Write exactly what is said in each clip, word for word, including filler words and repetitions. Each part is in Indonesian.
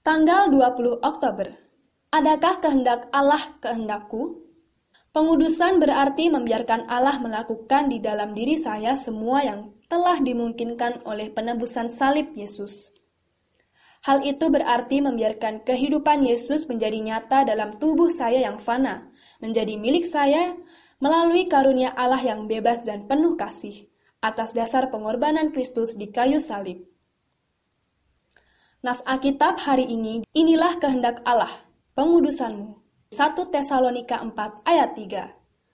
Tanggal dua puluh Oktober. Adakah kehendak Allah kehendakku? Pengudusan berarti membiarkan Allah melakukan di dalam diri saya semua yang telah dimungkinkan oleh penebusan salib Yesus. Hal itu berarti membiarkan kehidupan Yesus menjadi nyata dalam tubuh saya yang fana, menjadi milik saya melalui karunia Allah yang bebas dan penuh kasih, atas dasar pengorbanan Kristus di kayu salib. Nas Alkitab hari ini, inilah kehendak Allah, pengudusanmu. satu Tesalonika empat ayat tiga.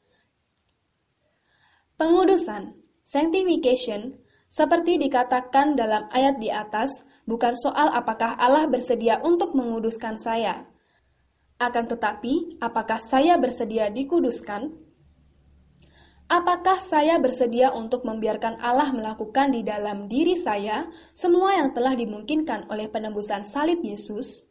Pengudusan, sanctification, seperti dikatakan dalam ayat di atas, bukan soal apakah Allah bersedia untuk menguduskan saya. Akan tetapi, apakah saya bersedia dikuduskan? Apakah saya bersedia untuk membiarkan Allah melakukan di dalam diri saya semua yang telah dimungkinkan oleh penebusan salib Yesus?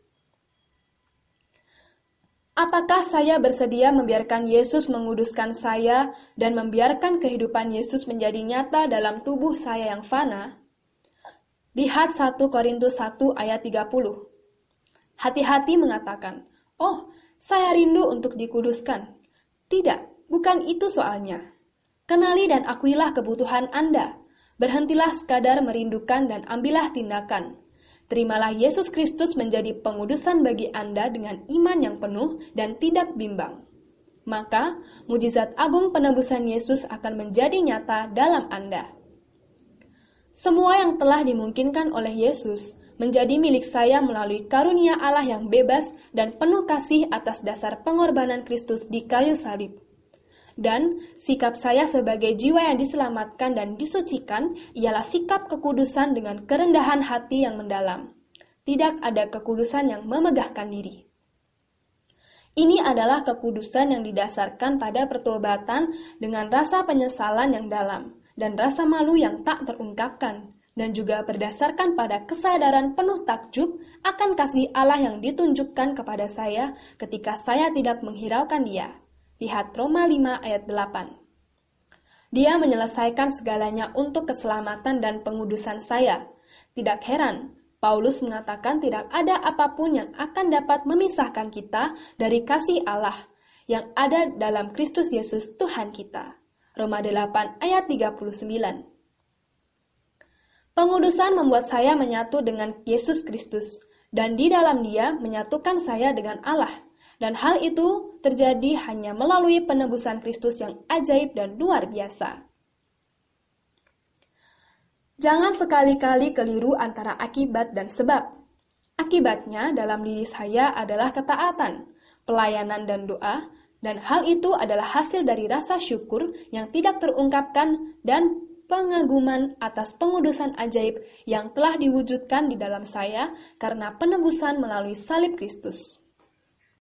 Apakah saya bersedia membiarkan Yesus menguduskan saya dan membiarkan kehidupan Yesus menjadi nyata dalam tubuh saya yang fana? Lihat satu Korintus satu ayat tiga puluh. Hati-hati mengatakan, "Oh, saya rindu untuk dikuduskan." Tidak, bukan itu soalnya. Kenali dan akuilah kebutuhan Anda. Berhentilah sekadar merindukan dan ambillah tindakan. Terimalah Yesus Kristus menjadi pengudusan bagi Anda dengan iman yang penuh dan tidak bimbang. Maka, mujizat agung penebusan Yesus akan menjadi nyata dalam Anda. Semua yang telah dimungkinkan oleh Yesus menjadi milik saya melalui karunia Allah yang bebas dan penuh kasih atas dasar pengorbanan Kristus di kayu salib. Dan sikap saya sebagai jiwa yang diselamatkan dan disucikan ialah sikap kekudusan dengan kerendahan hati yang mendalam. Tidak ada kekudusan yang memegahkan diri. Ini adalah kekudusan yang didasarkan pada pertobatan dengan rasa penyesalan yang dalam dan rasa malu yang tak terungkapkan, dan juga berdasarkan pada kesadaran penuh takjub akan kasih Allah yang ditunjukkan kepada saya ketika saya tidak menghiraukan Dia. Lihat Roma lima ayat delapan. Dia menyelesaikan segalanya untuk keselamatan dan pengudusan saya. Tidak heran, Paulus mengatakan tidak ada apapun yang akan dapat memisahkan kita dari kasih Allah yang ada dalam Kristus Yesus Tuhan kita. Roma delapan ayat tiga puluh sembilan. Pengudusan membuat saya menyatu dengan Yesus Kristus, dan di dalam Dia menyatukan saya dengan Allah. Dan hal itu terjadi hanya melalui penebusan Kristus yang ajaib dan luar biasa. Jangan sekali-kali keliru antara akibat dan sebab. Akibatnya dalam diri saya adalah ketaatan, pelayanan dan doa, dan hal itu adalah hasil dari rasa syukur yang tidak terungkapkan dan pengaguman atas pengudusan ajaib yang telah diwujudkan di dalam saya karena penebusan melalui salib Kristus.